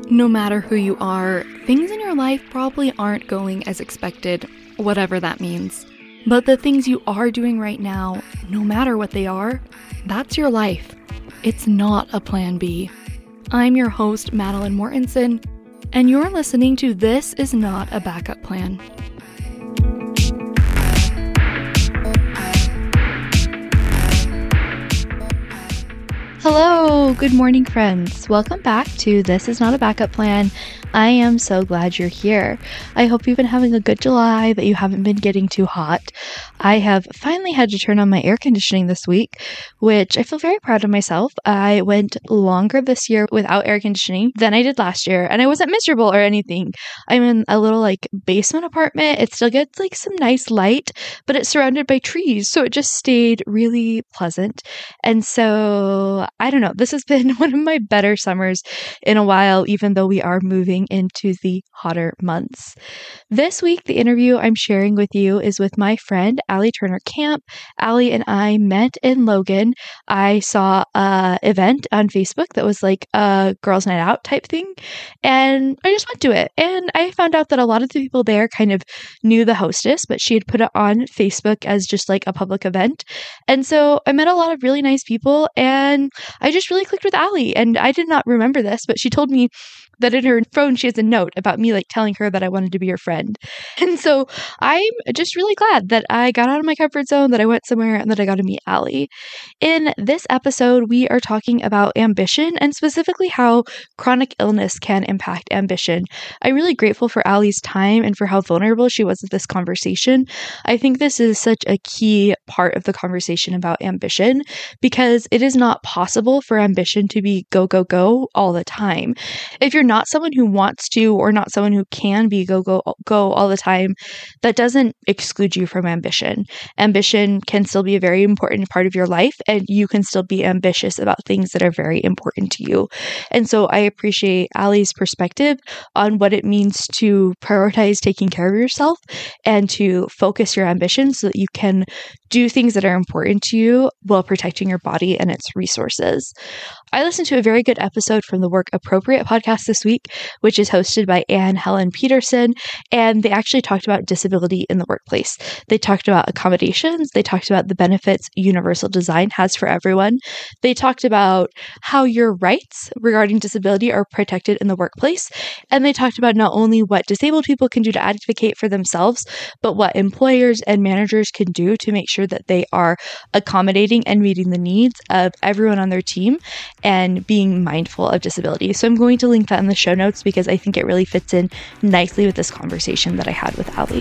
No matter who you are, things in your life probably aren't going as expected, whatever that means. But the things you are doing right now, no matter what they are, that's your life. It's not a plan B. I'm your host, Madeline Mortensen, and you're listening to This Is Not a Backup Plan. Hello, good morning, friends. Welcome back to This Is Not a Backup Plan. I am so glad you're here. I hope you've been having a good July, that you haven't been getting too hot. I have finally had to turn on my air conditioning this week, which I feel very proud of myself. I went longer this year without air conditioning than I did last year, and I wasn't miserable or anything. I'm in a little basement apartment. It still gets some nice light, but it's surrounded by trees, so it just stayed really pleasant. And so I don't know, this has been one of my better summers in a while, even though we are moving into the hotter months. This week, the interview I'm sharing with you is with my friend, Allie Turner Camp. Allie and I met in Logan. I saw an event on Facebook that was like a girls' night out type thing, and I just went to it. And I found out that a lot of the people there kind of knew the hostess, but she had put it on Facebook as just like a public event. And so I met a lot of really nice people, and I just really clicked with Allie. And I did not remember this, but she told me that in her phone she has a note about me telling her that I wanted to be her friend. And so I'm just really glad that I got out of my comfort zone, that I went somewhere, and that I got to meet Allie. In this episode, we are talking about ambition and specifically how chronic illness can impact ambition. I'm really grateful for Allie's time and for how vulnerable she was with this conversation. I think this is such a key part of the conversation about ambition because it is not possible for ambition to be go, go, go all the time. If you're not someone who wants to or not someone who can be go, go, go all the time, that doesn't exclude you from ambition. Ambition can still be a very important part of your life, and you can still be ambitious about things that are very important to you. And so I appreciate Allie's perspective on what it means to prioritize taking care of yourself and to focus your ambition so that you can do things that are important to you while protecting your body and its resources. I listened to a very good episode from the Work Appropriate podcast this week, which is hosted by Anne Helen Peterson, and they actually talked about disability in the workplace. They talked about accommodations. They talked about the benefits universal design has for everyone. They talked about how your rights regarding disability are protected in the workplace, and they talked about not only what disabled people can do to advocate for themselves, but what employers and managers can do to make sure that they are accommodating and meeting the needs of everyone on their team and being mindful of disability. So I'm going to link that in the show notes because I think it really fits in nicely with this conversation that I had with Allie.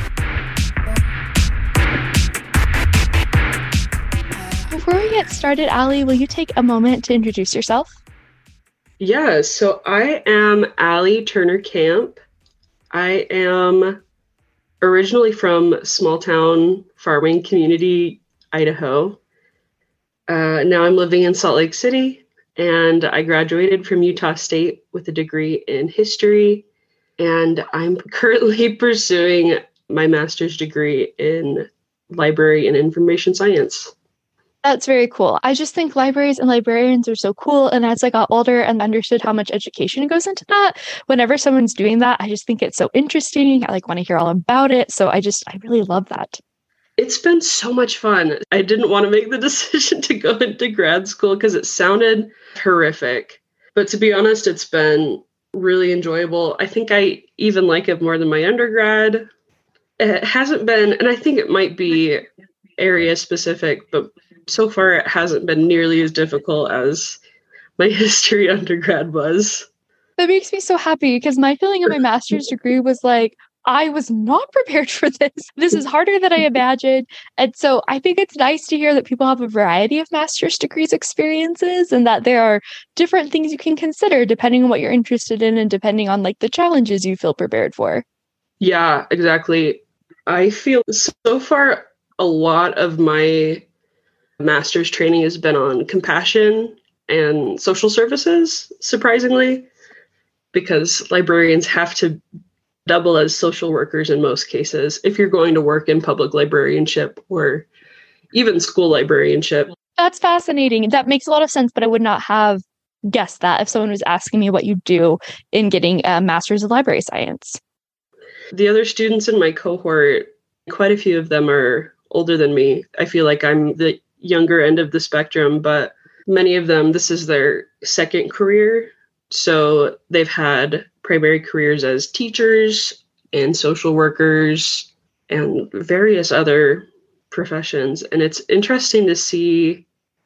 Before we get started, Allie, will you take a moment to introduce yourself? Yeah, so I am Allie Turner Camp. I am originally from small town farming community, Idaho. Now I'm living in Salt Lake City, and I graduated from Utah State with a degree in history, and I'm currently pursuing my master's degree in library and information science. That's very cool. I just think libraries and librarians are so cool. And as I got older and understood how much education goes into that, whenever someone's doing that, I just think it's so interesting. I want to hear all about it. So I really love that. It's been so much fun. I didn't want to make the decision to go into grad school because it sounded horrific. But to be honest, it's been really enjoyable. I think I even like it more than my undergrad. It hasn't been, and I think it might be area specific, but so far it hasn't been nearly as difficult as my history undergrad was. That makes me so happy because my feeling of my master's degree was I was not prepared for this. This is harder than I imagined. And so I think it's nice to hear that people have a variety of master's degrees experiences and that there are different things you can consider depending on what you're interested in and depending on the challenges you feel prepared for. Yeah, exactly. I feel so far a lot of my master's training has been on compassion and social services, surprisingly, because librarians have to double as social workers in most cases if you're going to work in public librarianship or even school librarianship. That's fascinating. That makes a lot of sense, but I would not have guess that if someone was asking me what you do in getting a master's of library science. The other students in my cohort, quite a few of them are older than me. I feel like I'm the younger end of the spectrum, but many of them, this is their second career. So they've had primary careers as teachers and social workers and various other professions. And it's interesting to see.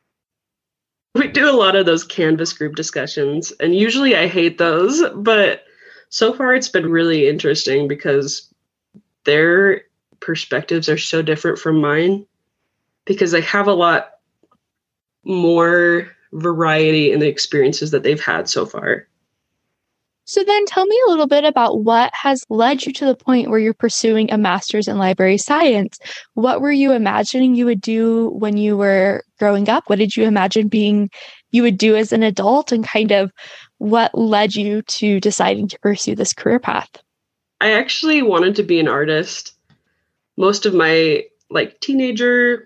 We do a lot of those Canvas group discussions, and usually I hate those, but so far it's been really interesting because their perspectives are so different from mine because they have a lot more variety in the experiences that they've had so far. So then tell me a little bit about what has led you to the point where you're pursuing a master's in library science. What were you imagining you would do when you were growing up? What did you imagine you would do as an adult, and kind of what led you to deciding to pursue this career path? I actually wanted to be an artist most of my teenager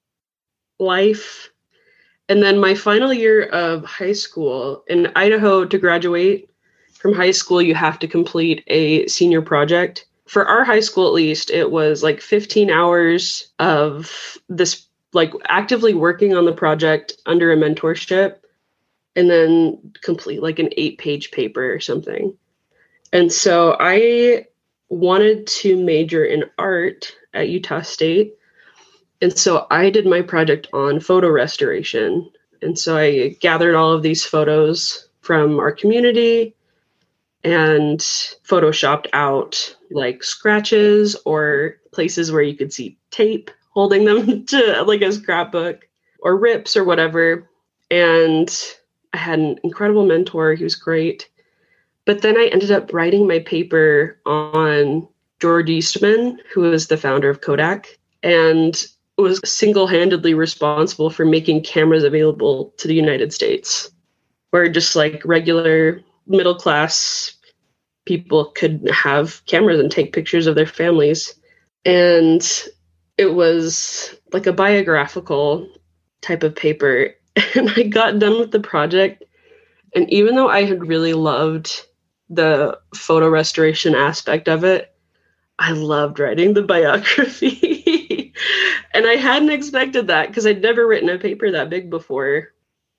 life. And then my final year of high school in Idaho, to graduate from high school, you have to complete a senior project. For our high school, at least, it was 15 hours of this, actively working on the project under a mentorship, and then complete an 8-page paper or something. And so I wanted to major in art at Utah State. And so I did my project on photo restoration. And so I gathered all of these photos from our community and photoshopped out scratches or places where you could see tape holding them to a scrapbook or rips or whatever. And I had an incredible mentor. He was great. But then I ended up writing my paper on George Eastman, who was the founder of Kodak, and was single-handedly responsible for making cameras available to the United States, where just regular middle-class people could have cameras and take pictures of their families. And it was a biographical type of paper. And I got done with the project. And even though I had really loved the photo restoration aspect of it, I loved writing the biography. And I hadn't expected that because I'd never written a paper that big before.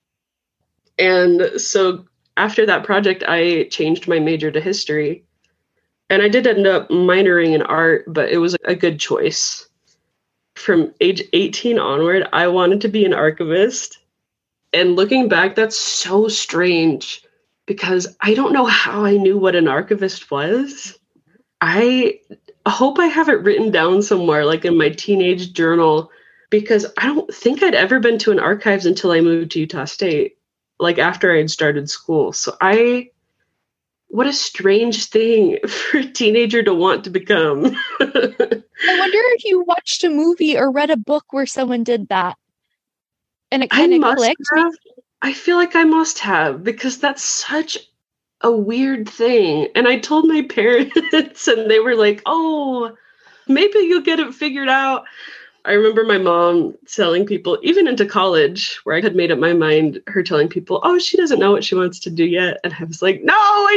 And so after that project, I changed my major to history. And I did end up minoring in art, but it was a good choice. From age 18 onward, I wanted to be an archivist. And looking back, that's so strange because I don't know how I knew what an archivist was. I hope I have it written down somewhere, in my teenage journal, because I don't think I'd ever been to an archives until I moved to Utah State, after I had started school. So what a strange thing for a teenager to want to become. I wonder if you watched a movie or read a book where someone did that and it kind of clicked. I feel like I must have, because that's such a weird thing. And I told my parents and they were like, oh, maybe you'll get it figured out. I remember my mom telling people, even into college, where I had made up my mind, her telling people, oh, she doesn't know what she wants to do yet. And I was like, no,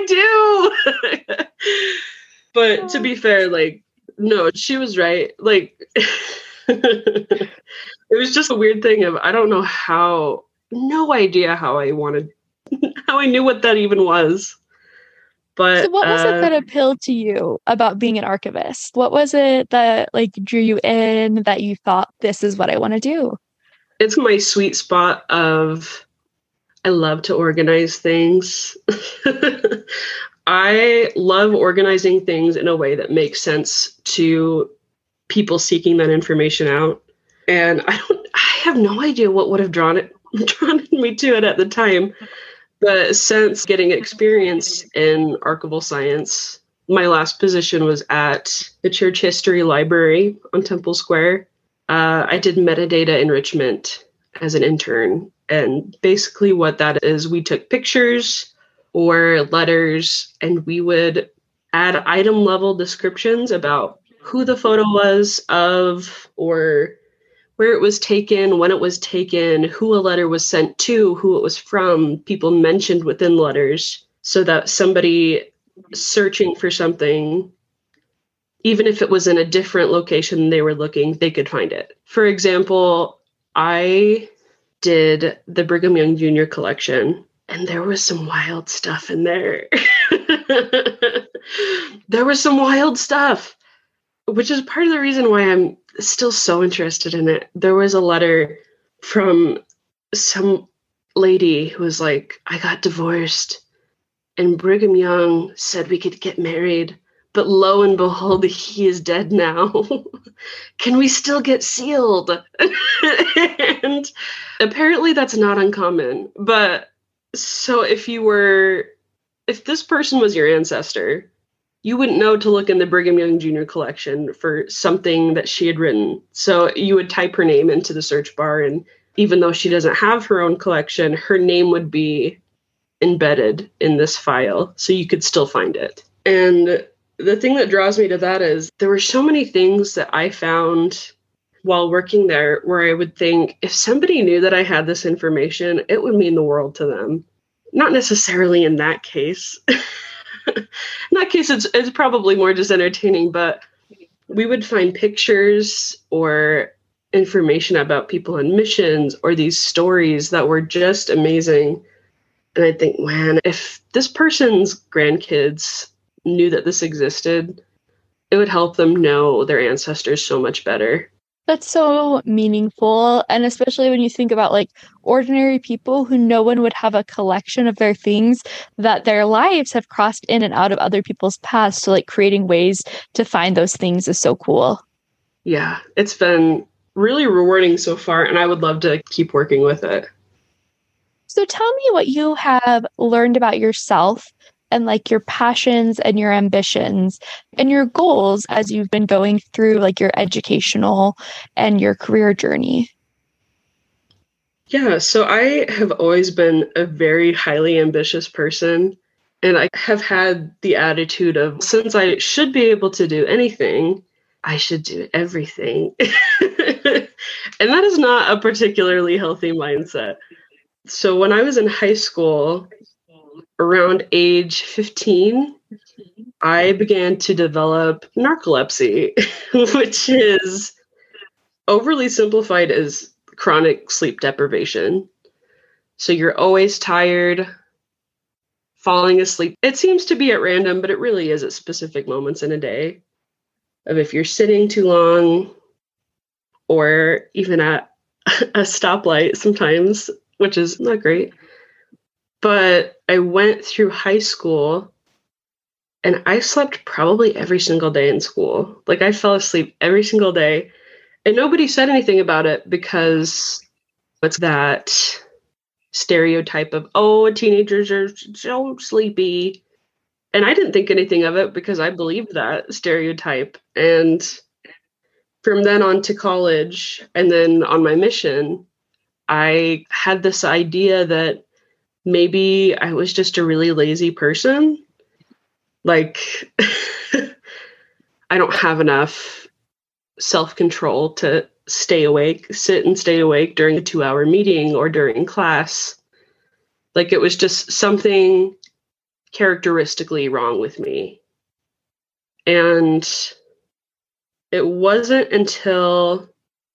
I do. But to be fair, no, she was right. It was just a weird thing of, I don't know how, no idea how I knew what that even was. But so what was it that appealed to you about being an archivist? What was it that drew you in, that you thought, this is what I want to do? It's my sweet spot of, I love to organize things. I love organizing things in a way that makes sense to people seeking that information out. And I have no idea what would have drawn me to it at the time. But since getting experience in archival science, my last position was at the Church History Library on Temple Square. I did metadata enrichment as an intern. And basically what that is, we took pictures or letters and we would add item level descriptions about who the photo was of, or where it was taken, when it was taken, who a letter was sent to, who it was from, people mentioned within letters, so that somebody searching for something, even if it was in a different location they were looking, they could find it. For example, I did the Brigham Young Jr. collection, and there was some wild stuff in there. There was some wild stuff, which is part of the reason why I'm still so interested in it. There was a letter from some lady who was like, I got divorced, and Brigham Young said we could get married, but lo and behold, he is dead now. Can we still get sealed? And apparently that's not uncommon. But so if this person was your ancestor, you wouldn't know to look in the Brigham Young Jr. collection for something that she had written. So you would type her name into the search bar, and even though she doesn't have her own collection, her name would be embedded in this file, so you could still find it. And the thing that draws me to that is there were so many things that I found while working there where I would think, if somebody knew that I had this information, it would mean the world to them. Not necessarily in that case. In that case, it's probably more just entertaining, but we would find pictures or information about people on missions or these stories that were just amazing. And I think, man, if this person's grandkids knew that this existed, it would help them know their ancestors so much better. That's so meaningful. And especially when you think about like ordinary people who no one would have a collection of their things, that their lives have crossed in and out of other people's paths. So like creating ways to find those things is so cool. Yeah, it's been really rewarding so far, and I would love to keep working with it. So tell me what you have learned about yourself and like your passions and your ambitions and your goals as you've been going through like your educational and your career journey. Yeah, so I have always been a very highly ambitious person, and I have had the attitude of, since I should be able to do anything, I should do everything. And that is not a particularly healthy mindset. So when I was in high school, around age 15, I began to develop narcolepsy, which is overly simplified as chronic sleep deprivation. So you're always tired, falling asleep. It seems to be at random, but it really is at specific moments in a day. Of if you're sitting too long, or even at a stoplight sometimes, which is not great. But I went through high school and I slept probably every single day in school. Like I fell asleep every single day, and nobody said anything about it because it's that stereotype of, oh, teenagers are so sleepy. And I didn't think anything of it because I believed that stereotype. And from then on to college and then on my mission, I had this idea that maybe I was just a really lazy person. Like, I don't have enough self-control to sit and stay awake during a 2-hour meeting or during class. Like, it was just something characteristically wrong with me. And it wasn't until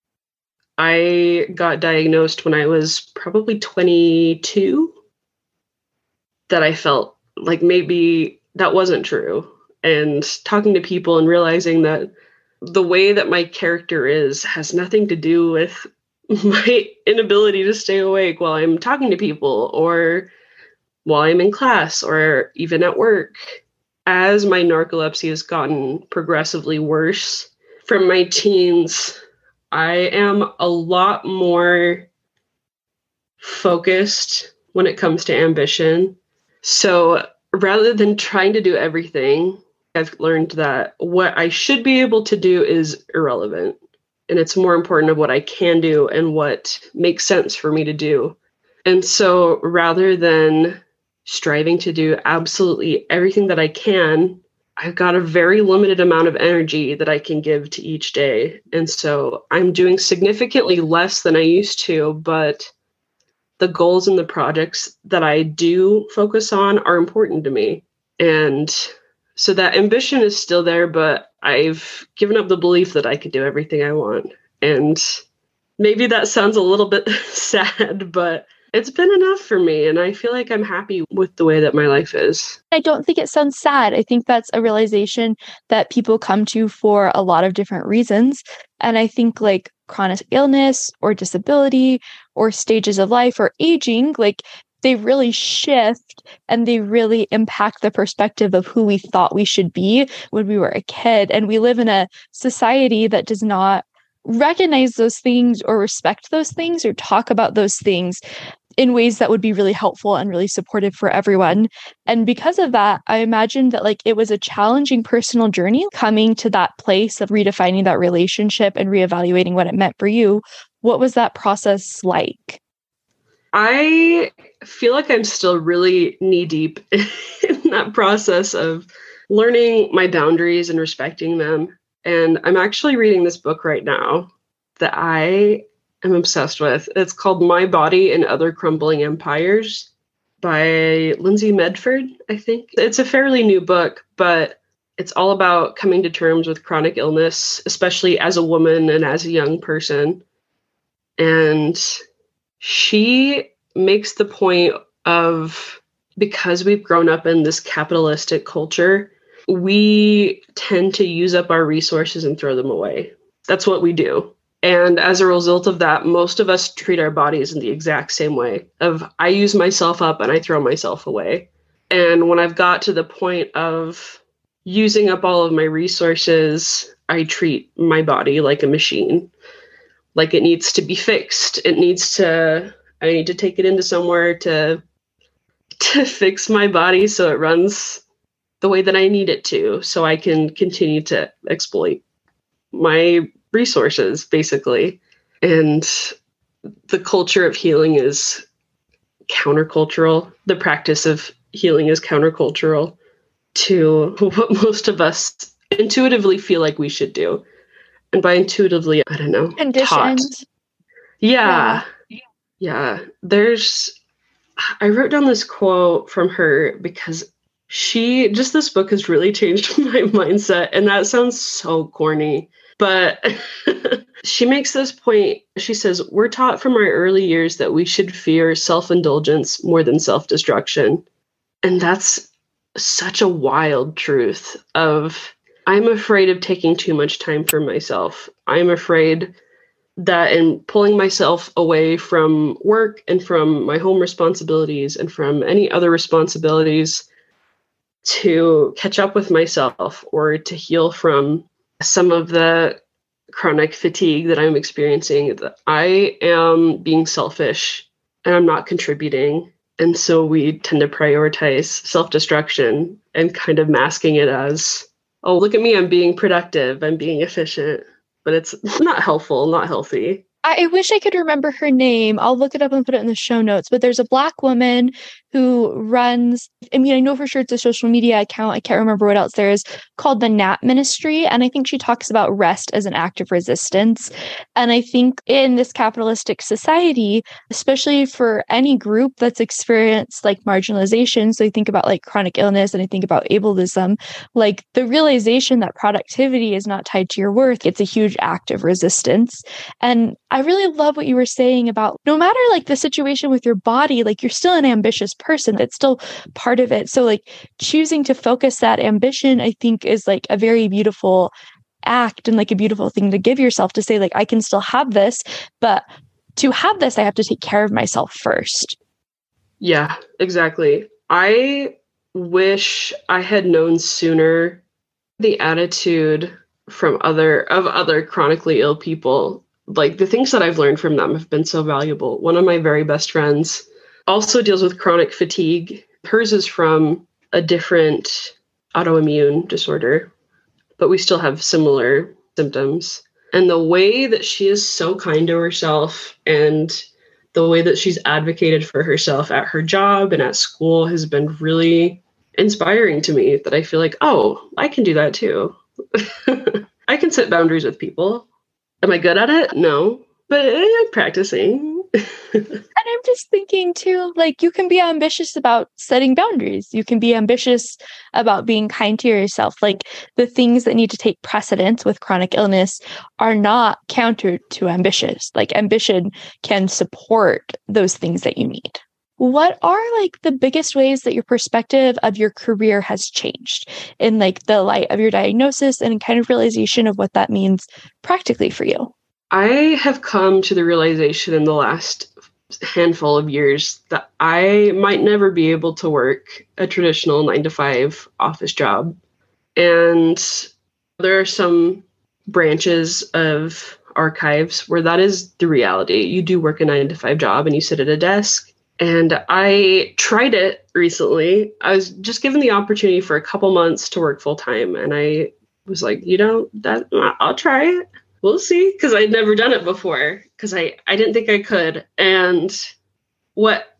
I got diagnosed when I was probably 22 that I felt like maybe that wasn't true. And talking to people and realizing that the way that my character is has nothing to do with my inability to stay awake while I'm talking to people or while I'm in class or even at work. As my narcolepsy has gotten progressively worse from my teens, I am a lot more focused when it comes to ambition. So rather than trying to do everything, I've learned that what I should be able to do is irrelevant. And it's more important of what I can do and what makes sense for me to do. And so rather than striving to do absolutely everything that I can, I've got a very limited amount of energy that I can give to each day. And so I'm doing significantly less than I used to, but the goals and the projects that I do focus on are important to me. And so that ambition is still there, but I've given up the belief that I could do everything I want. And maybe that sounds a little bit sad, but it's been enough for me. And I feel like I'm happy with the way that my life is. I don't think it sounds sad. I think that's a realization that people come to for a lot of different reasons. And I think like chronic illness or disability or stages of life or aging, like they really shift and they really impact the perspective of who we thought we should be when we were a kid. And we live in a society that does not recognize those things or respect those things or talk about those things in ways that would be really helpful and really supportive for everyone. And because of that, I imagine that like it was a challenging personal journey coming to that place of redefining that relationship and reevaluating what it meant for you. What was that process like? I feel like I'm still really knee deep in that process of learning my boundaries and respecting them. And I'm actually reading this book right now that I am obsessed with. It's called My Body and Other Crumbling Empires by Lindsay Medford, I think. It's a fairly new book, but it's all about coming to terms with chronic illness, especially as a woman and as a young person. And she makes the point of, because we've grown up in this capitalistic culture, we tend to use up our resources and throw them away. That's what we do. And as a result of that, most of us treat our bodies in the exact same way of I use myself up and I throw myself away. And when I've got to the point of using up all of my resources, I treat my body like a machine, like it needs to be fixed. I need to take it into somewhere to fix my body so it runs the way that I need it to, so I can continue to exploit my resources, basically. And the culture of healing is countercultural. The practice of healing is countercultural to what most of us intuitively feel like we should do. And by intuitively, I don't know, Conditioned. Taught. Yeah. I wrote down this quote from her because this book has really changed my mindset. And that sounds so corny, but she makes this point. She says, we're taught from our early years that we should fear self-indulgence more than self-destruction. And that's such a wild truth of, I'm afraid of taking too much time for myself. I'm afraid that in pulling myself away from work and from my home responsibilities and from any other responsibilities to catch up with myself or to heal from some of the chronic fatigue that I'm experiencing, that I am being selfish and I'm not contributing. And so we tend to prioritize self-destruction and kind of masking it as, oh, look at me, I'm being productive, I'm being efficient. But it's not helpful, not healthy. I wish I could remember her name. I'll look it up and put it in the show notes. But there's a Black woman who runs, I know for sure it's a social media account. I can't remember what else there is, called the Nap Ministry. And I think she talks about rest as an act of resistance. And I think in this capitalistic society, especially for any group that's experienced like marginalization, so I think about like chronic illness and I think about ableism, like the realization that productivity is not tied to your worth, it's a huge act of resistance. And I really love what you were saying about no matter like the situation with your body, like you're still an ambitious person. That's still part of it. So like choosing to focus that ambition, I think is like a very beautiful act and like a beautiful thing to give yourself to say like, I can still have this, but to have this, I have to take care of myself first. Yeah, exactly. I wish I had known sooner the attitude from other chronically ill people. Like the things that I've learned from them have been so valuable. One of my very best friends also deals with chronic fatigue. Hers is from a different autoimmune disorder, but we still have similar symptoms. And the way that she is so kind to herself and the way that she's advocated for herself at her job and at school has been really inspiring to me that I feel like, oh, I can do that too. I can set boundaries with people. Am I good at it? No, but I'm practicing. And I'm just thinking too, like, you can be ambitious about setting boundaries. You can be ambitious about being kind to yourself. Like, the things that need to take precedence with chronic illness are not counter to ambitious. Like, ambition can support those things that you need. What are like the biggest ways that your perspective of your career has changed in like the light of your diagnosis and kind of realization of what that means practically for you? I have come to the realization in the last handful of years that I might never be able to work a traditional 9 to 5 office job. And there are some branches of archives where that is the reality. You do work a 9 to 5 job and you sit at a desk. And I tried it recently. I was just given the opportunity for a couple months to work full time. And I was like, I'll try it. We'll see. Because I'd never done it before. Because I didn't think I could. And what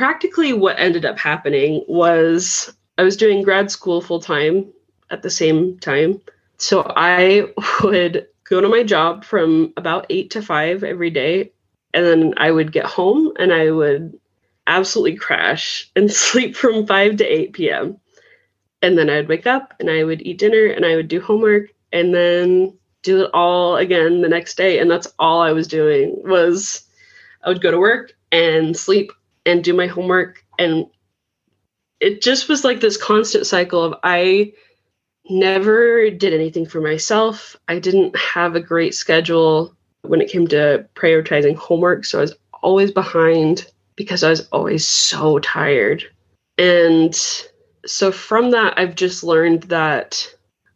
ended up happening was I was doing grad school full time at the same time. So I would go to my job from about 8 to 5 every day. And then I would get home and I would absolutely crash and sleep from 5 to 8 p.m. And then I'd wake up and I would eat dinner and I would do homework and then do it all again the next day. And that's all I was doing was I would go to work and sleep and do my homework. And it just was like this constant cycle of I never did anything for myself. I didn't have a great schedule when it came to prioritizing homework. So I was always behind because I was always so tired. And so from that, I've just learned that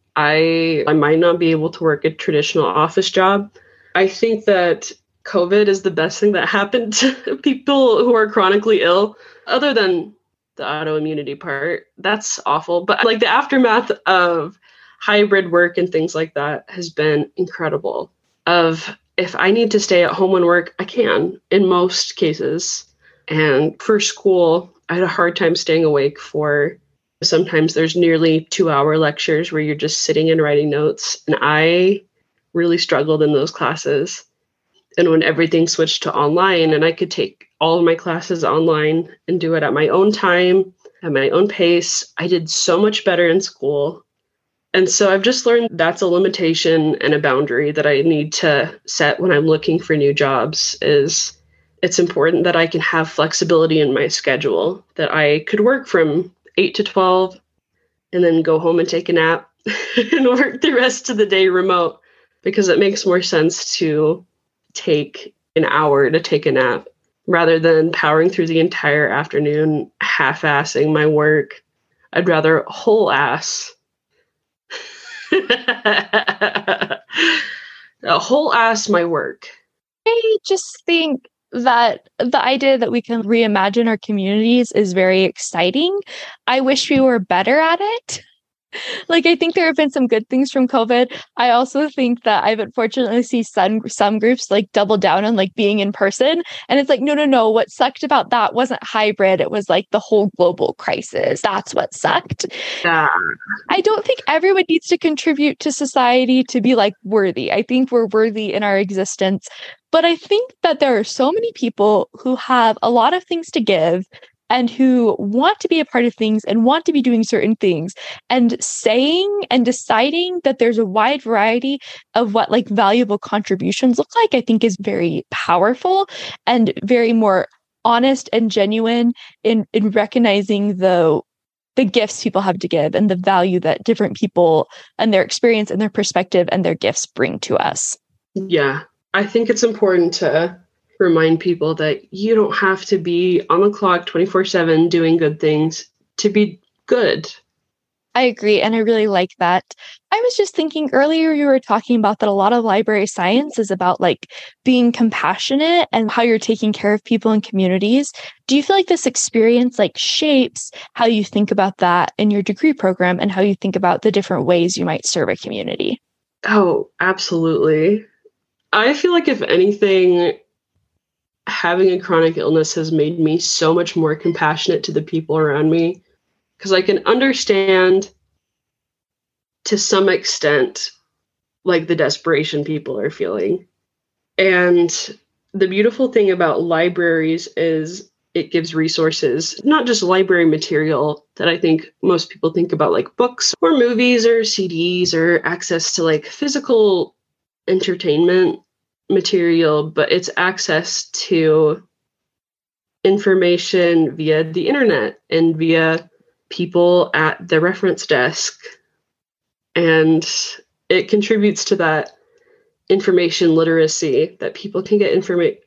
I might not be able to work a traditional office job. I think that COVID is the best thing that happened to people who are chronically ill, other than the autoimmunity part. That's awful. But like the aftermath of hybrid work and things like that has been incredible. Of if I need to stay at home and work, I can in most cases. And for school, I had a hard time staying awake for sometimes there's nearly 2-hour lectures where you're just sitting and writing notes. And I really struggled in those classes. And when everything switched to online and I could take all of my classes online and do it at my own time, at my own pace, I did so much better in school. And so I've just learned that's a limitation and a boundary that I need to set when I'm looking for new jobs is it's important that I can have flexibility in my schedule, that I could work from 8 to 12 and then go home and take a nap and work the rest of the day remote, because it makes more sense to take an hour to take a nap rather than powering through the entire afternoon, half-assing my work. I'd rather whole-ass my work. I just think that the idea that we can reimagine our communities is very exciting. I wish we were better at it. Like, I think there have been some good things from COVID. I also think that I've unfortunately seen some groups like double down on like being in person. And it's like, no. What sucked about that wasn't hybrid. It was like the whole global crisis. That's what sucked. Yeah. I don't think everyone needs to contribute to society to be like worthy. I think we're worthy in our existence. But I think that there are so many people who have a lot of things to give and who want to be a part of things and want to be doing certain things, and saying and deciding that there's a wide variety of what like valuable contributions look like, I think is very powerful and very more honest and genuine in recognizing the gifts people have to give and the value that different people and their experience and their perspective and their gifts bring to us. Yeah, I think it's important to remind people that you don't have to be on the clock 24/7 doing good things to be good. I agree. And I really like that. I was just thinking earlier, you were talking about that a lot of library science is about like being compassionate and how you're taking care of people and communities. Do you feel like this experience like shapes how you think about that in your degree program and how you think about the different ways you might serve a community? Oh, absolutely. I feel like if anything, having a chronic illness has made me so much more compassionate to the people around me, because I can understand to some extent like the desperation people are feeling. And the beautiful thing about libraries is it gives resources, not just library material that I think most people think about, like books or movies or CDs or access to like physical entertainment material, but it's access to information via the internet and via people at the reference desk. And it contributes to that information literacy that people can get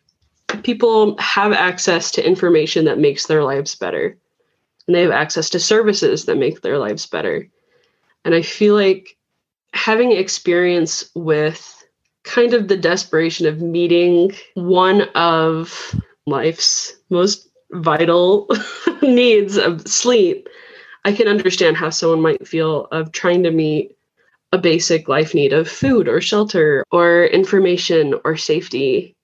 people have access to information that makes their lives better. And they have access to services that make their lives better. And I feel like having experience with kind of the desperation of meeting one of life's most vital needs of sleep, I can understand how someone might feel of trying to meet a basic life need of food or shelter or information or safety.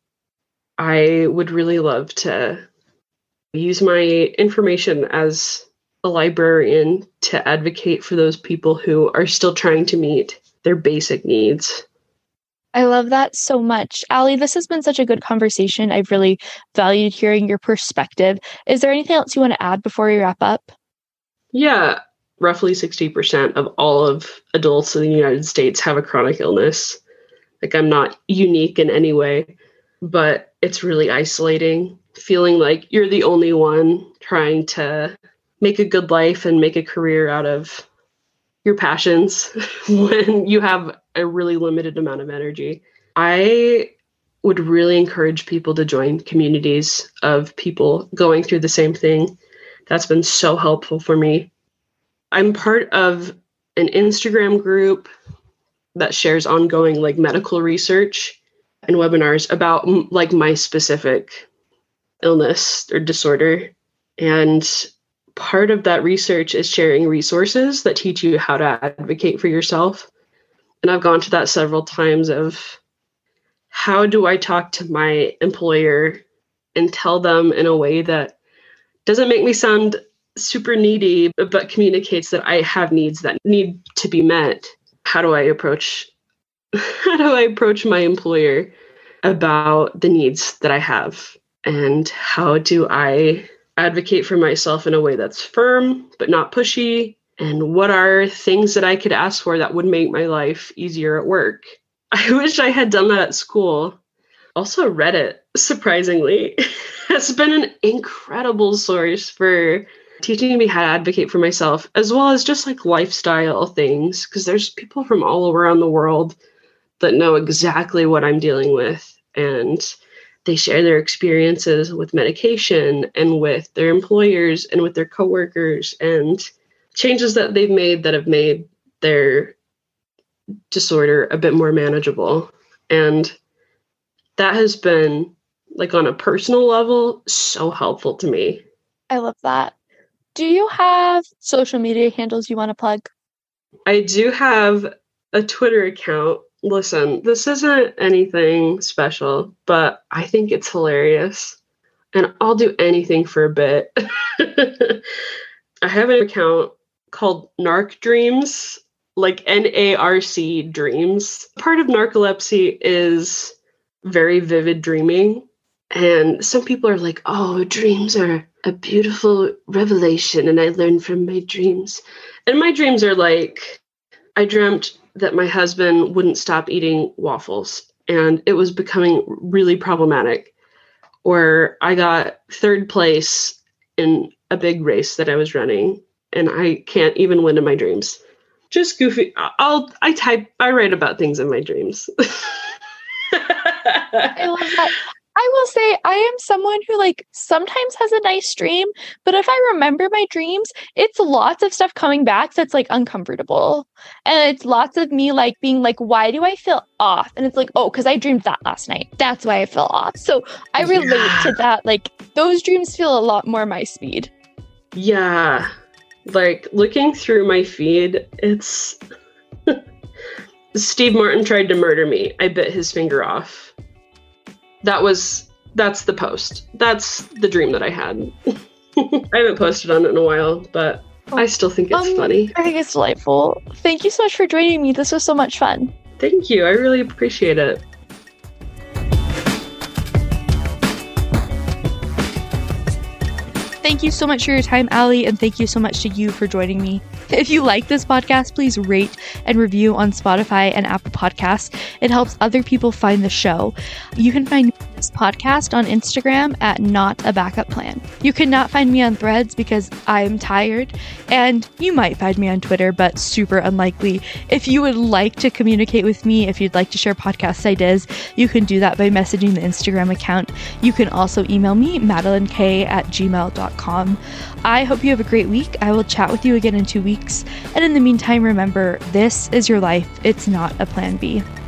I would really love to use my information as a librarian to advocate for those people who are still trying to meet their basic needs. I love that so much. Allie, this has been such a good conversation. I've really valued hearing your perspective. Is there anything else you want to add before we wrap up? Yeah, roughly 60% of all of adults in the United States have a chronic illness. Like, I'm not unique in any way, but it's really isolating, feeling like you're the only one trying to make a good life and make a career out of your passions when you have a really limited amount of energy. I would really encourage people to join communities of people going through the same thing. That's been so helpful for me. I'm part of an Instagram group that shares ongoing like medical research and webinars about like my specific illness or disorder. And part of that research is sharing resources that teach you how to advocate for yourself. And I've gone to that several times of how do I talk to my employer and tell them in a way that doesn't make me sound super needy, but communicates that I have needs that need to be met. How do I approach my employer about the needs that I have? And how do I advocate for myself in a way that's firm, but not pushy? And what are things that I could ask for that would make my life easier at work? I wish I had done that at school. Also, Reddit, surprisingly, has been an incredible source for teaching me how to advocate for myself, as well as just like lifestyle things, because there's people from all around the world that know exactly what I'm dealing with. And they share their experiences with medication and with their employers and with their coworkers and changes that they've made that have made their disorder a bit more manageable. And that has been, like, on a personal level, so helpful to me. I love that. Do you have social media handles you want to plug? I do have a Twitter account. Listen, this isn't anything special, but I think it's hilarious. And I'll do anything for a bit. I have an account called Narc Dreams, like NARC Dreams. Part of narcolepsy is very vivid dreaming. And some people are like, oh, dreams are a beautiful revelation, and I learn from my dreams. And my dreams are like, I dreamt that my husband wouldn't stop eating waffles, and it was becoming really problematic. Or I got third place in a big race that I was running, and I can't even win in my dreams. Just goofy. I write about things in my dreams. I love that. I will say I am someone who like sometimes has a nice dream, but if I remember my dreams, it's lots of stuff coming back that's like uncomfortable. And it's lots of me like being like, why do I feel off? And it's like, oh, because I dreamed that last night. That's why I feel off. So I relate to that. Like those dreams feel a lot more my speed. Yeah. Like looking through my feed, it's Steve Martin tried to murder me. I bit his finger off. That's the post. That's the dream that I had. I haven't posted on it in a while, but I still think it's funny. I think it's delightful. Thank you so much for joining me. This was so much fun. Thank you. I really appreciate it. Thank you so much for your time, Allie, and thank you so much to you for joining me. If you like this podcast, please rate and review on Spotify and Apple Podcasts. It helps other people find the show. You can find this podcast on Instagram at Not a Backup Plan. You cannot find me on Threads because I'm tired, and you might find me on Twitter, but super unlikely. If you would like to communicate with me, if you'd like to share podcast ideas, you can do that by messaging the Instagram account. You can also email me, madelinek@gmail.com. I hope you have a great week. I will chat with you again in 2 weeks. And in the meantime, remember, this is your life. It's not a plan B.